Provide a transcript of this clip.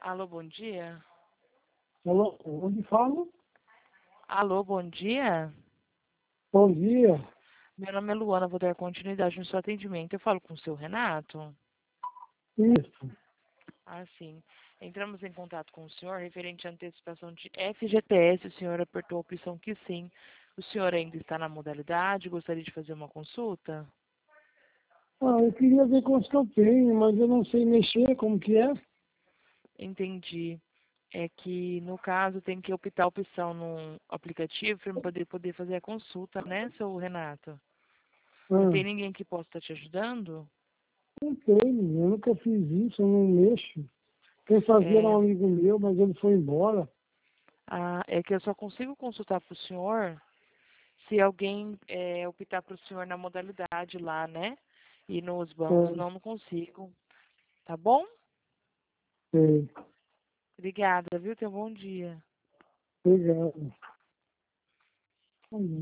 Alô, bom dia. Alô, onde fala? Alô, bom dia. Bom dia. Meu nome é Luana, vou dar continuidade no seu atendimento. Eu falo com o seu Renato? Isso. Ah, sim. Entramos em contato com o senhor referente à antecipação de FGTS. O senhor apertou a opção que sim. O senhor ainda está na modalidade? Gostaria de fazer uma consulta? Eu queria ver quantos que eu tenho, mas eu não sei mexer, como que é? Entendi. É que, no caso, tem que optar a opção no aplicativo para poder fazer a consulta, né, seu Renato? E Ah, tem ninguém que possa estar te ajudando? não tenho, eu nunca fiz isso, eu não mexo. Quem fazia era É, um amigo meu, mas ele foi embora. é que eu só consigo consultar para o senhor se alguém optar para o senhor na modalidade lá, né? E nos bancos, É, senão eu não consigo. Tá bom? é, Obrigada, viu? Tenha um bom dia. obrigado.